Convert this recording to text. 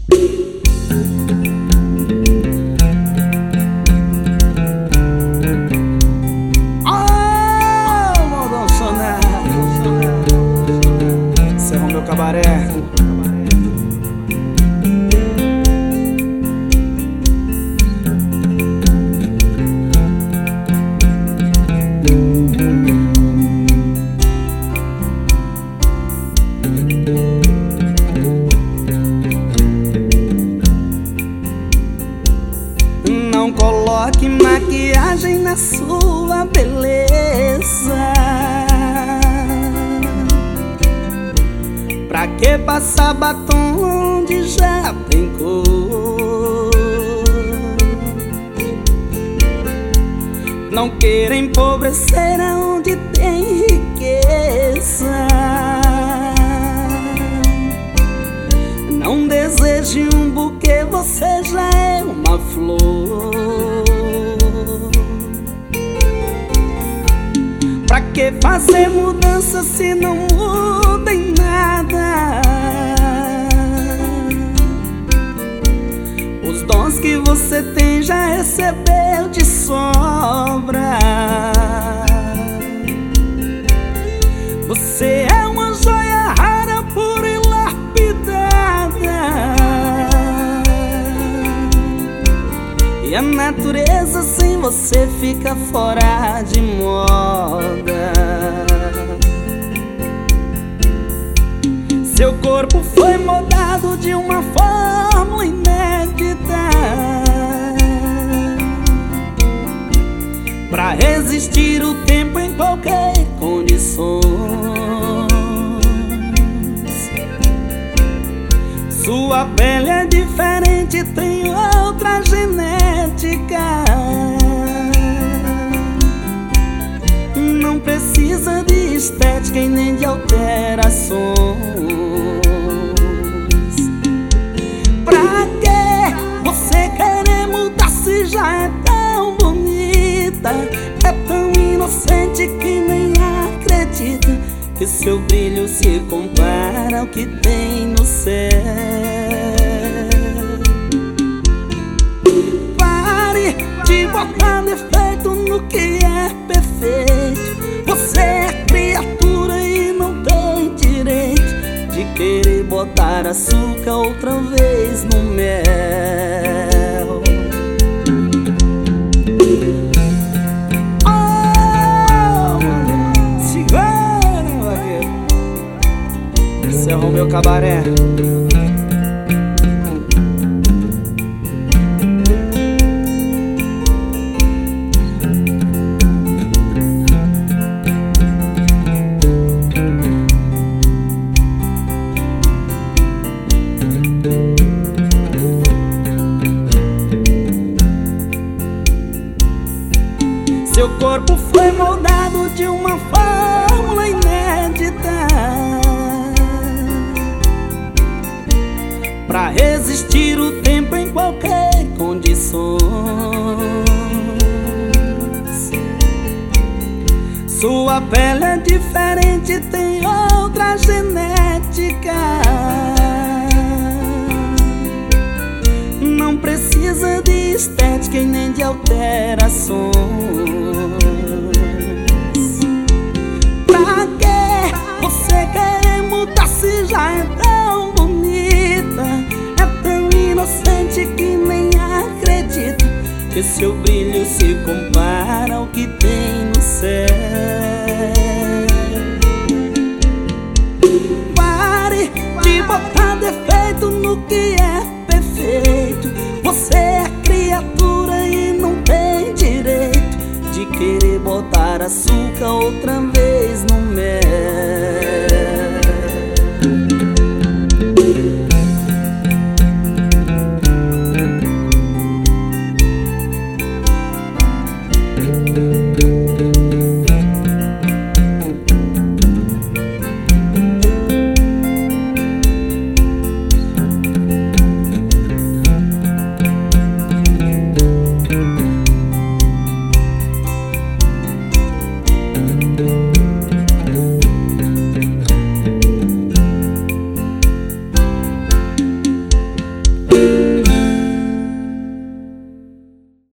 Encerrou meu cabaré. Não coloque maquiagem na sua beleza. Pra que passar batom onde já tem cor? Não queira empobrecer aonde tem riqueza. Não deseje um buquê, você já é uma flor. Pra que fazer mudança se não muda em nada? Os dons que você tem já recebeu de sobra. Você é uma joia rara, pura e lapidada. E a natureza sem você fica fora de moda. Seu corpo foi moldado de uma forma inédita pra resistir o tempo em qualquer condições. Sua pele é diferente, tem outra genética. Não precisa de estética e nem de alterações. Pra que você querer mudar se já é tão bonita? É tão inocente que nem acredita que seu brilho se compara ao que tem no céu. Pare de botar defeito no que é perfeito. Você é criatura e não tem direito de querer botar açúcar outra vez no mel. Encerrou meu cabaré. Seu corpo foi moldado de uma fórmula inédita pra resistir o tempo em qualquer condições. Sua pele é diferente, tem outra genética. Não precisa de estética e nem de alterações. Pra que você querer mudar se já é tão bonita? É tão inocente que nem acredita que seu brilho se compara ao que tem no céu. Pare de botar defeito no que é perfeito. Você é criatura e não tem direito de querer botar açúcar outra vez